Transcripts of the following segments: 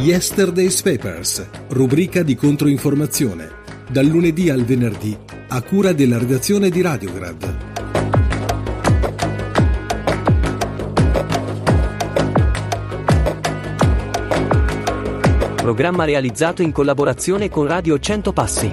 Yesterday's Papers, rubrica di controinformazione, dal lunedì al venerdì, a cura della redazione di Radiograd. Programma realizzato in collaborazione con Radio 100 Passi.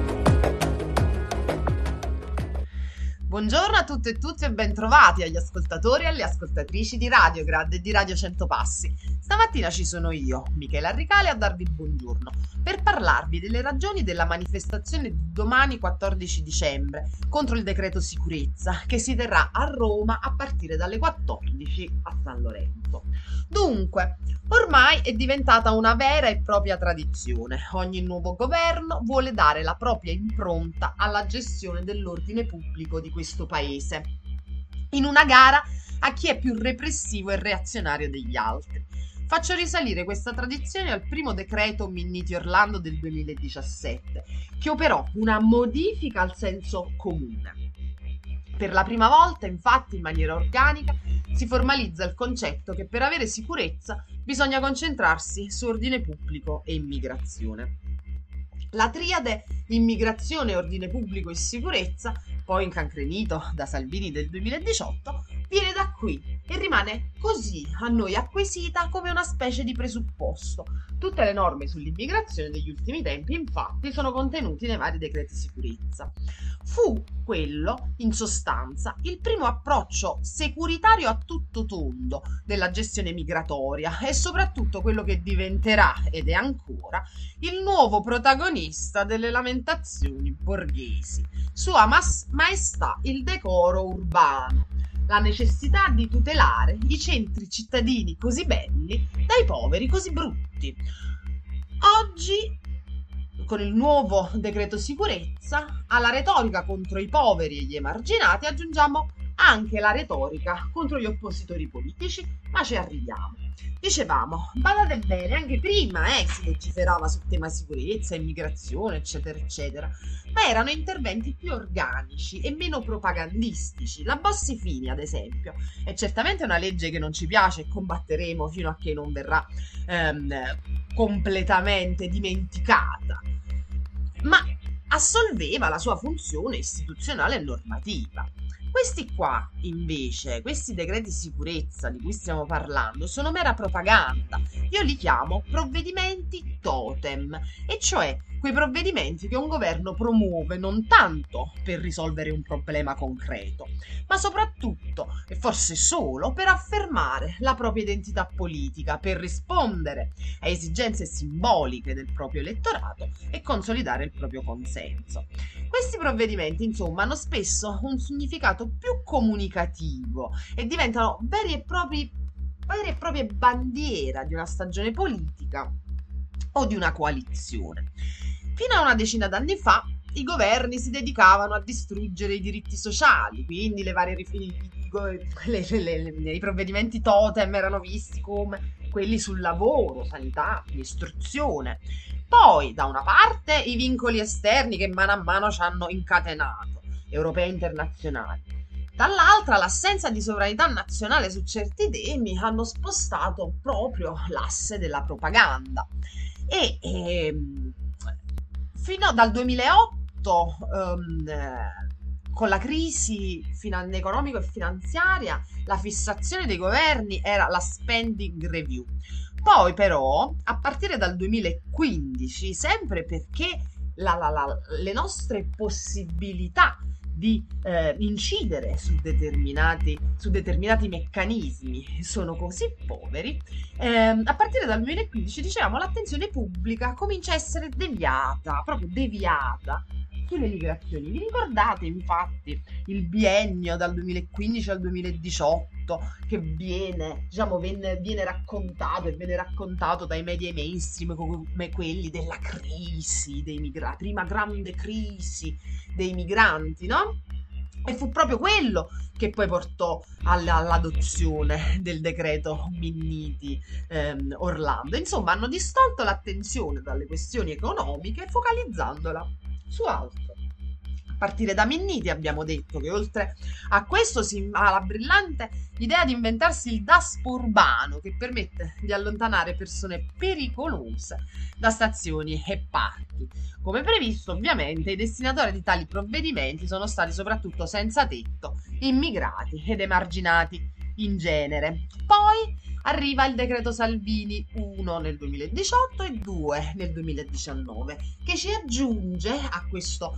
Buongiorno a tutte e tutti e bentrovati agli ascoltatori e alle ascoltatrici di Radiograd e di Radio 100 Passi. Stamattina ci sono io, Michela Arricale, a darvi il buongiorno per parlarvi delle ragioni della manifestazione di domani 14 dicembre contro il decreto sicurezza che si terrà a Roma a partire dalle 14 a San Lorenzo. Dunque, ormai è diventata una vera e propria tradizione. Ogni nuovo governo vuole dare la propria impronta alla gestione dell'ordine pubblico di questo paese, in una gara a chi è più repressivo e reazionario degli altri. Faccio risalire questa tradizione al primo decreto Minniti-Orlando del 2017, che operò una modifica al senso comune. Per la prima volta, infatti, in maniera organica, si formalizza il concetto che per avere sicurezza bisogna concentrarsi su ordine pubblico e immigrazione. La triade immigrazione, ordine pubblico e sicurezza, poi incancrenito da Salvini del 2018, viene da qui e rimane così a noi acquisita come una specie di presupposto. Tutte le norme sull'immigrazione degli ultimi tempi, infatti, sono contenute nei vari decreti sicurezza. Fu quello, in sostanza, il primo approccio securitario a tutto tondo della gestione migratoria e soprattutto quello che diventerà, ed è ancora, il nuovo protagonista delle lamentazioni borghesi. Sua Maestà il decoro urbano, la necessità di tutelare i centri cittadini così belli dai poveri così brutti. Oggi, con il nuovo decreto sicurezza, alla retorica contro i poveri e gli emarginati aggiungiamo anche la retorica contro gli oppositori politici, ma ci arriviamo. Dicevamo, badate bene, anche prima si legiferava sul tema sicurezza, immigrazione, eccetera, eccetera, ma erano interventi più organici e meno propagandistici. La Bossi-Fini, ad esempio, è certamente una legge che non ci piace e combatteremo fino a che non verrà completamente dimenticata, ma assolveva la sua funzione istituzionale e normativa. Questi qua, invece, questi decreti sicurezza di cui stiamo parlando, sono mera propaganda. Io li chiamo provvedimenti totem, e cioè quei provvedimenti che un governo promuove non tanto per risolvere un problema concreto, ma soprattutto, e forse solo, per affermare la propria identità politica, per rispondere a esigenze simboliche del proprio elettorato e consolidare il proprio consenso. Questi provvedimenti, insomma, hanno spesso un significato più comunicativo e diventano vere e proprie bandiera di una stagione politica o di una coalizione. Fino a una decina d'anni fa i governi si dedicavano a distruggere i diritti sociali, quindi le varie i provvedimenti totem erano visti come quelli sul lavoro, sanità, istruzione. Poi, da una parte, i vincoli esterni che mano a mano ci hanno incatenato, europei e internazionali. Dall'altra, l'assenza di sovranità nazionale su certi temi hanno spostato proprio l'asse della propaganda. E fino dal 2008, con la crisi economico e finanziaria, la fissazione dei governi era la spending review. Poi però, a partire dal 2015, sempre perché le nostre possibilità di incidere su determinati meccanismi sono così poveri, a partire dal 2015, dicevamo, l'attenzione pubblica comincia a essere deviata, proprio deviata, sulle migrazioni. Vi ricordate infatti il biennio dal 2015 al 2018 che viene raccontato e viene raccontato dai media mainstream come quelli della crisi dei migranti, prima grande crisi dei migranti, no? E fu proprio quello che poi portò all'adozione del decreto Minniti Orlando. Insomma, hanno distolto l'attenzione dalle questioni economiche, focalizzandola su altro. partire da Minniti abbiamo detto che oltre a questo ha la brillante idea di inventarsi il DASPO urbano, che permette di allontanare persone pericolose da stazioni e parchi. Come previsto, ovviamente, i destinatori di tali provvedimenti sono stati soprattutto senza tetto, immigrati ed emarginati in genere. Poi arriva il decreto Salvini 1 nel 2018 e 2 nel 2019, che ci aggiunge a questo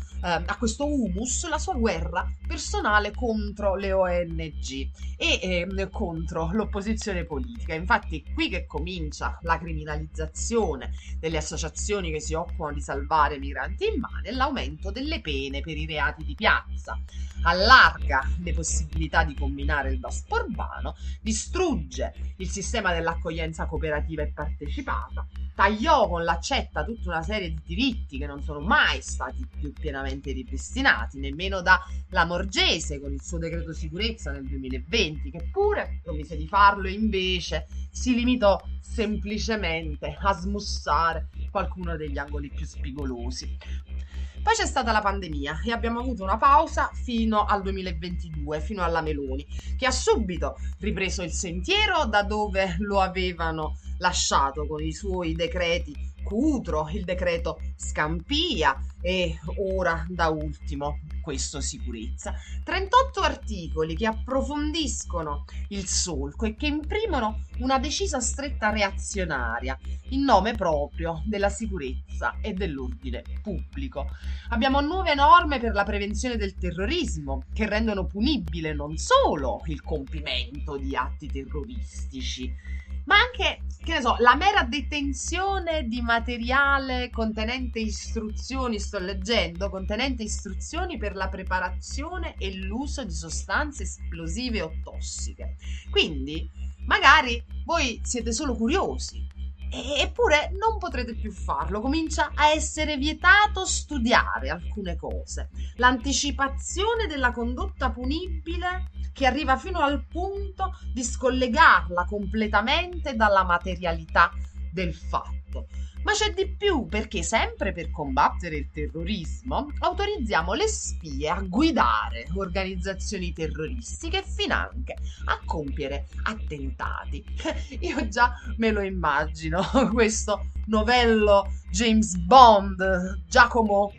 humus la sua guerra personale contro le ONG e contro l'opposizione politica. Infatti qui che comincia la criminalizzazione delle associazioni che si occupano di salvare migranti in mare e l'aumento delle pene per i reati di piazza. Allarga le possibilità di combinare il DASPO urbano, distrugge il sistema dell'accoglienza cooperativa e partecipata, tagliò con l'accetta tutta una serie di diritti che non sono mai stati più pienamente ripristinati, nemmeno da Lamorgese con il suo decreto sicurezza nel 2020, che pure promise di farlo e invece si limitò semplicemente a smussare qualcuno degli angoli più spigolosi. Poi c'è stata la pandemia e abbiamo avuto una pausa fino al 2022, fino alla Meloni, che ha subito ripreso il sentiero da dove lo avevano lasciato con i suoi decreti Cutro, il decreto Scampia e ora da ultimo questo sicurezza. 38 articoli che approfondiscono il solco e che imprimono una decisa stretta reazionaria in nome proprio della sicurezza e dell'ordine pubblico. Abbiamo nuove norme per la prevenzione del terrorismo che rendono punibile non solo il compimento di atti terroristici, ma anche, che ne so, la mera detenzione di materiale contenente istruzioni, sto leggendo, contenente istruzioni per la preparazione e l'uso di sostanze esplosive o tossiche. Quindi, magari voi siete solo curiosi, eppure non potrete più farlo. Comincia a essere vietato studiare alcune cose. L'anticipazione della condotta punibile che arriva fino al punto di scollegarla completamente dalla materialità del fatto. Ma c'è di più, perché sempre per combattere il terrorismo autorizziamo le spie a guidare organizzazioni terroristiche e finanche a compiere attentati. Io già me lo immagino, questo novello James Bond, Giacomo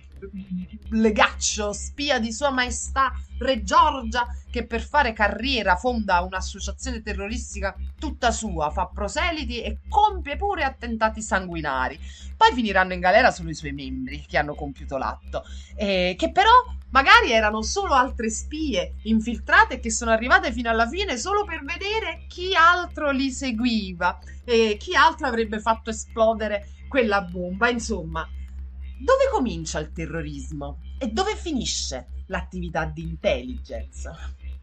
Legaccio, spia di Sua Maestà Re Giorgia, che per fare carriera fonda un'associazione terroristica tutta sua, fa proseliti e compie pure attentati sanguinari. Poi finiranno in galera solo i suoi membri che hanno compiuto l'atto, che però magari erano solo altre spie infiltrate che sono arrivate fino alla fine solo per vedere chi altro li seguiva e chi altro avrebbe fatto esplodere quella bomba. Insomma, dove comincia il terrorismo e dove finisce l'attività di intelligence?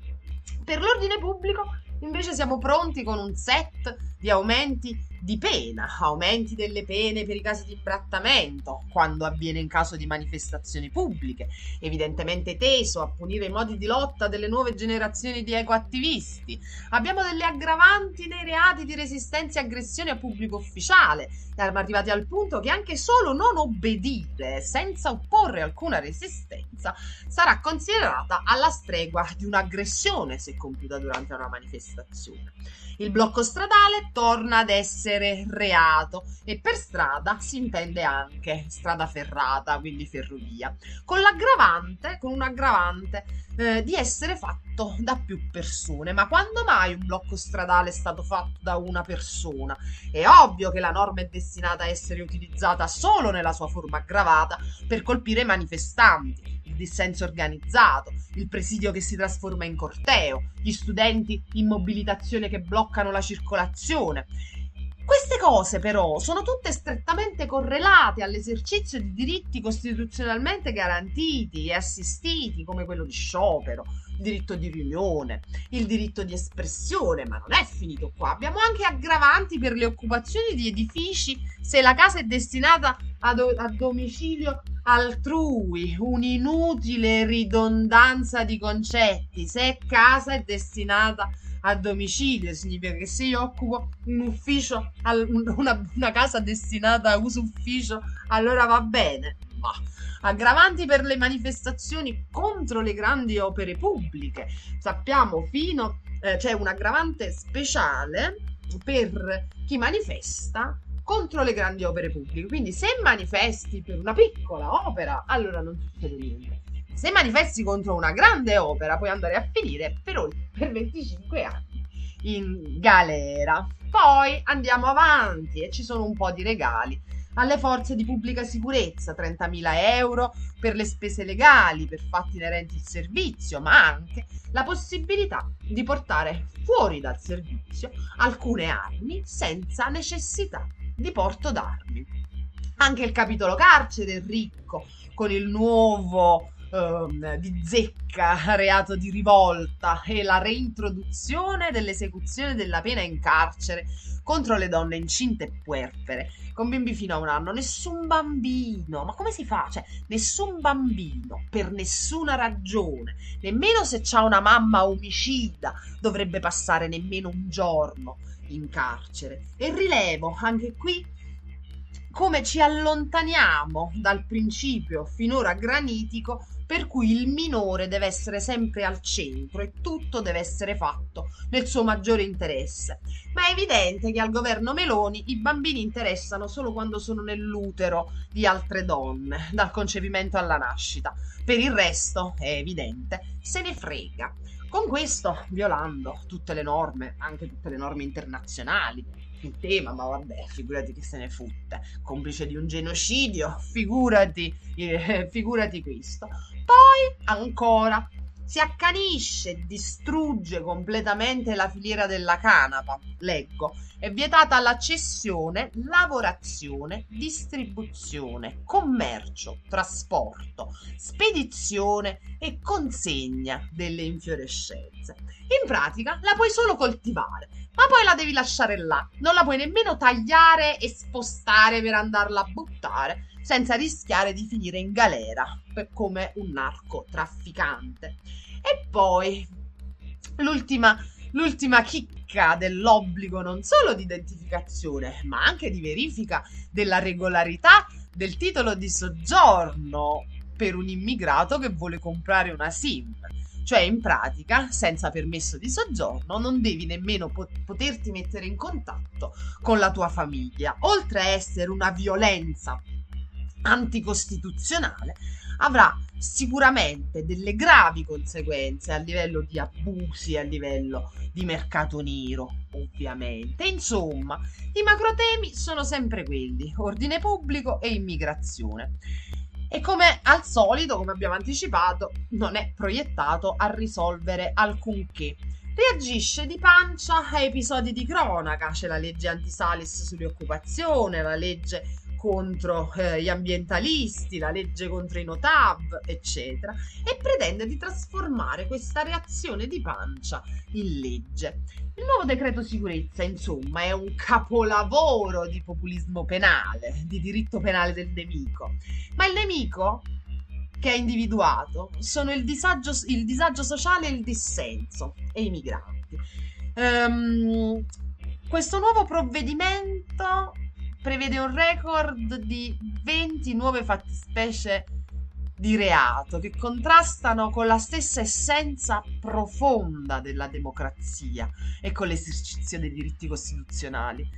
Per l'ordine pubblico invece siamo pronti con un set di aumenti di pena, aumenti delle pene per i casi di imbrattamento, quando avviene in caso di manifestazioni pubbliche, evidentemente teso a punire i modi di lotta delle nuove generazioni di ecoattivisti. Abbiamo delle aggravanti nei reati di resistenza e aggressione a pubblico ufficiale. Siamo arrivati al punto che anche solo non obbedire, senza opporre alcuna resistenza, sarà considerata alla stregua di un'aggressione se compiuta durante una manifestazione. Il blocco stradale torna ad essere reato e per strada si intende anche strada ferrata, quindi ferrovia, con un'aggravante di essere fatto da più persone. Ma quando mai un blocco stradale è stato fatto da una persona? È ovvio che la norma è destinata a essere utilizzata solo nella sua forma aggravata per colpire i manifestanti, il dissenso organizzato, il presidio che si trasforma in corteo, gli studenti in mobilitazione che bloccano la circolazione. Queste cose però sono tutte strettamente correlate all'esercizio di diritti costituzionalmente garantiti e assistiti, come quello di sciopero, il diritto di riunione, il diritto di espressione. Ma non è finito qua, abbiamo anche aggravanti per le occupazioni di edifici se la casa è destinata a domicilio altrui, un'inutile ridondanza di concetti. Se casa è destinata a domicilio significa che se io occupo un ufficio, una casa destinata a uso ufficio, allora va bene. Aggravanti per le manifestazioni contro le grandi opere pubbliche. Sappiamo c'è un aggravante speciale per chi manifesta contro le grandi opere pubbliche. Quindi se manifesti per una piccola opera, allora non succede niente. Se manifesti contro una grande opera, puoi andare a finire per 25 anni in galera. Poi andiamo avanti e ci sono un po' di regali alle forze di pubblica sicurezza, 30.000 euro per le spese legali, per fatti inerenti al servizio, ma anche la possibilità di portare fuori dal servizio alcune armi senza necessità di porto d'armi. Anche il capitolo carcere è ricco con il nuovo di zecca reato di rivolta e la reintroduzione dell'esecuzione della pena in carcere contro le donne incinte e puerpere con bimbi fino a 1 anno. Nessun bambino, ma come si fa? Cioè, nessun bambino per nessuna ragione, nemmeno se c'ha una mamma omicida, dovrebbe passare nemmeno un giorno in carcere. E rilevo anche qui come ci allontaniamo dal principio finora granitico per cui il minore deve essere sempre al centro e tutto deve essere fatto nel suo maggiore interesse. Ma è evidente che al governo Meloni i bambini interessano solo quando sono nell'utero di altre donne, dal concepimento alla nascita. Per il resto, è evidente, se ne frega. Con questo violando tutte le norme, anche tutte le norme internazionali, il tema, ma vabbè, figurati che se ne fotte, complice di un genocidio, figurati questo. Poi ancora si accanisce e distrugge completamente la filiera della canapa, leggo, è vietata la cessione, lavorazione, distribuzione, commercio, trasporto, spedizione e consegna delle infiorescenze. In pratica la puoi solo coltivare, ma poi la devi lasciare là, non la puoi nemmeno tagliare e spostare per andarla a buttare, senza rischiare di finire in galera come un narcotrafficante. E poi l'ultima chicca dell'obbligo non solo di identificazione, ma anche di verifica della regolarità del titolo di soggiorno per un immigrato che vuole comprare una SIM. Cioè, in pratica, senza permesso di soggiorno, non devi nemmeno poterti mettere in contatto con la tua famiglia. Oltre a essere una violenza anticostituzionale, avrà sicuramente delle gravi conseguenze a livello di abusi, a livello di mercato nero, ovviamente. Insomma, i macrotemi sono sempre quelli: ordine pubblico e immigrazione. E come al solito, come abbiamo anticipato, non è proiettato a risolvere alcunché. Reagisce di pancia a episodi di cronaca, c'è la legge antisalis sull'occupazione, la legge contro gli ambientalisti, la legge contro i no-TAV, eccetera, e pretende di trasformare questa reazione di pancia in legge. Il nuovo decreto sicurezza, insomma, è un capolavoro di populismo penale, di diritto penale del nemico. Ma il nemico che ha individuato sono il disagio sociale e il dissenso, e i migranti. Questo nuovo provvedimento prevede un record di 20 nuove fattispecie di reato che contrastano con la stessa essenza profonda della democrazia e con l'esercizio dei diritti costituzionali.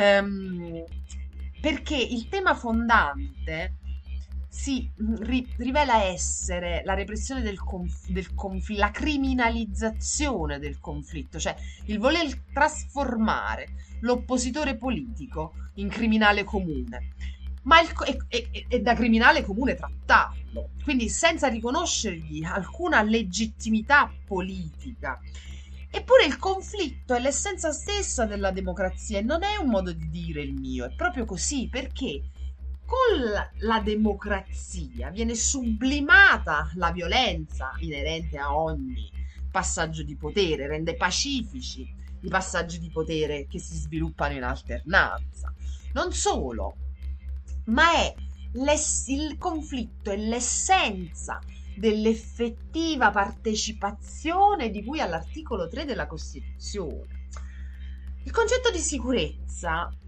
Perché il tema fondante si rivela essere la repressione del conflitto, la criminalizzazione del conflitto, cioè il voler trasformare l'oppositore politico in criminale comune, ma è da criminale comune trattarlo, quindi senza riconoscergli alcuna legittimità politica. Eppure il conflitto è l'essenza stessa della democrazia e non è un modo di dire il mio, è proprio così, perché con la democrazia viene sublimata la violenza inerente a ogni passaggio di potere, rende pacifici i passaggi di potere che si sviluppano in alternanza. Non solo, ma il conflitto è l'essenza dell'effettiva partecipazione di cui all'articolo 3 della Costituzione. Il concetto di sicurezza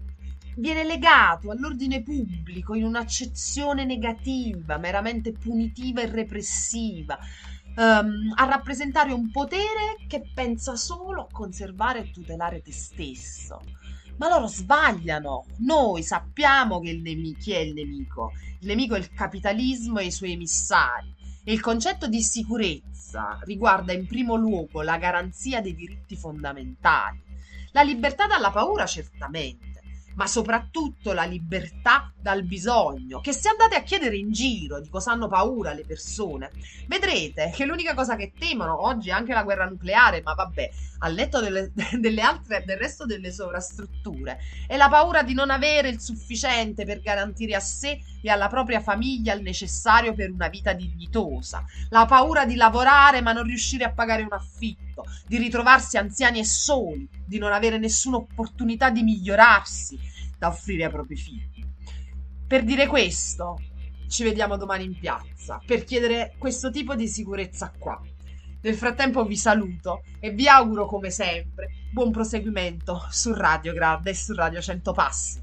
viene legato all'ordine pubblico in un'accezione negativa, meramente punitiva e repressiva, a rappresentare un potere che pensa solo a conservare e tutelare te stesso. Ma loro sbagliano. Noi sappiamo che chi è il nemico. Il nemico è il capitalismo e i suoi emissari. E il concetto di sicurezza riguarda in primo luogo la garanzia dei diritti fondamentali. La libertà dalla paura, certamente, ma soprattutto la libertà dal bisogno, che se andate a chiedere in giro di cosa hanno paura le persone, vedrete che l'unica cosa che temono oggi è anche la guerra nucleare, ma vabbè, al netto del resto delle sovrastrutture, è la paura di non avere il sufficiente per garantire a sé e alla propria famiglia il necessario per una vita dignitosa, la paura di lavorare ma non riuscire a pagare un affitto, di ritrovarsi anziani e soli, di non avere nessuna opportunità di migliorarsi da offrire ai propri figli. Per dire questo, ci vediamo domani in piazza per chiedere questo tipo di sicurezza qua. Nel frattempo vi saluto e vi auguro come sempre buon proseguimento su Radio Grad e su Radio 100 Passi.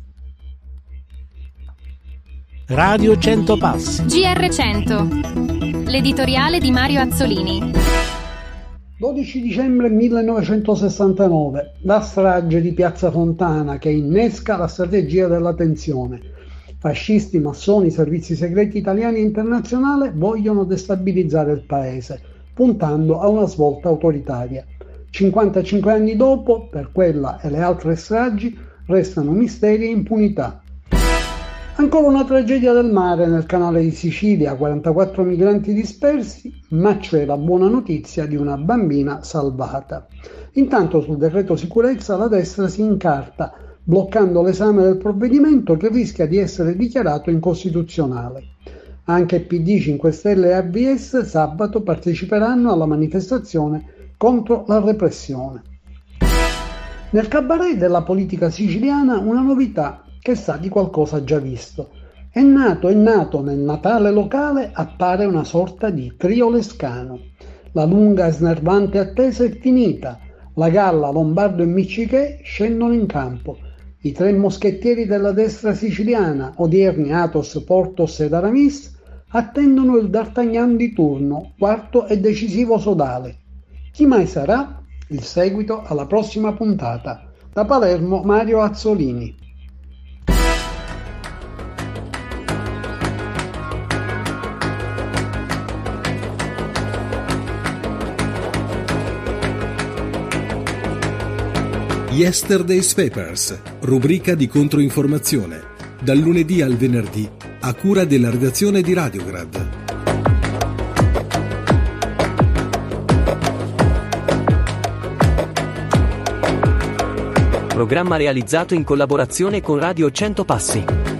Radio 100 Passi. GR100, l'editoriale di Mario Azzolini. 12 dicembre 1969, la strage di Piazza Fontana che innesca la strategia della tensione. Fascisti, massoni, servizi segreti italiani e internazionali vogliono destabilizzare il paese, puntando a una svolta autoritaria. 55 anni dopo, per quella e le altre stragi, restano misteri e impunità. Ancora una tragedia del mare nel canale di Sicilia, 44 migranti dispersi, ma c'è la buona notizia di una bambina salvata. Intanto sul decreto sicurezza la destra si incarta, bloccando l'esame del provvedimento che rischia di essere dichiarato incostituzionale. Anche PD, 5 Stelle e AVS sabato parteciperanno alla manifestazione contro la repressione. Nel cabaret della politica siciliana una novità che sa di qualcosa già visto. È nato nel Natale locale appare una sorta di trio lescano. La lunga e snervante attesa è finita. La Galla, Lombardo e Miccichè scendono in campo. I tre moschettieri della destra siciliana, odierni Athos, Porthos ed Aramis, attendono il D'Artagnan di turno, quarto e decisivo sodale. Chi mai sarà? Il seguito alla prossima puntata. Da Palermo, Mario Azzolini. Yesterday's Papers, rubrica di controinformazione, dal lunedì al venerdì, a cura della redazione di Radiograd. Programma realizzato in collaborazione con Radio 100 Passi.